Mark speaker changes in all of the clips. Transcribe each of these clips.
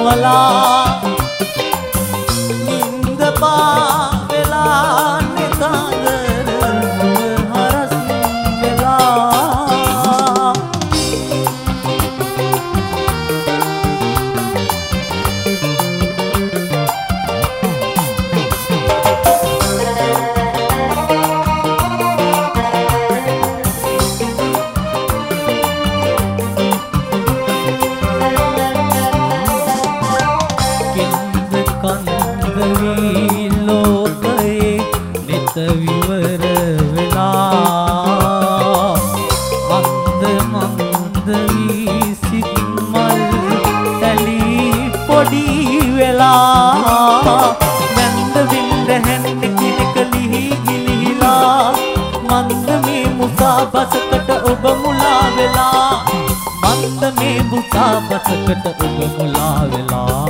Speaker 1: වලා නින්ද පාවෙලා නිකාදර හරස් වෙලා ලෝකයේ නිත විවර වෙලා මන්ද මන්ද වී සිත් මල් තැලී පොඩි වෙලා මන්ද වින්ද හැන්න කිනක ලිහි ගිලිහිලා මන්ද මේ මුසා බසකට ඔබ මුලා වෙලා මන්ද මේ මුසා බසකට ඔබ මුලා වෙලා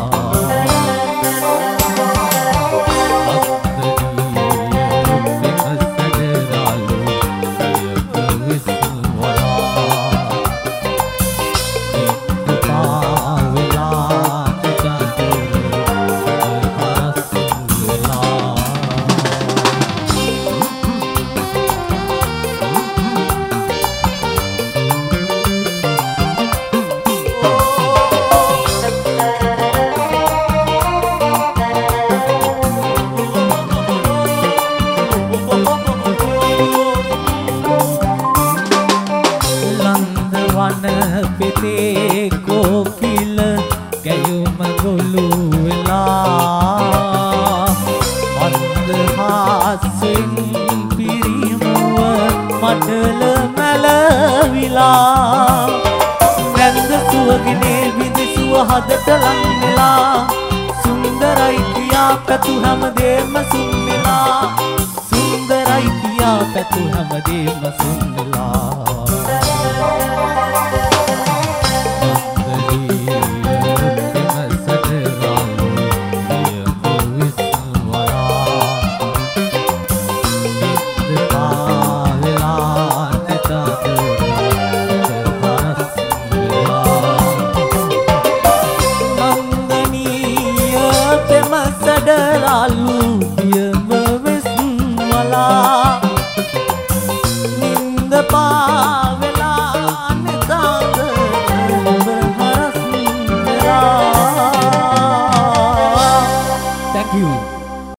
Speaker 1: පෙතේ කෝකිල ගැයුම ගොළු වෙලා මන්ද හාස්යෙන් පිරිමුව මඩල මැලවිලා නැන්ද සුවගිනේ විදිසුව හදට ලං වෙලා සුන්දරයි කියා පැතු හැමදේම සුන් වෙලා සුන්දරයි කියා පැතු හැමදේම සුන් වෙලා සඩරාලු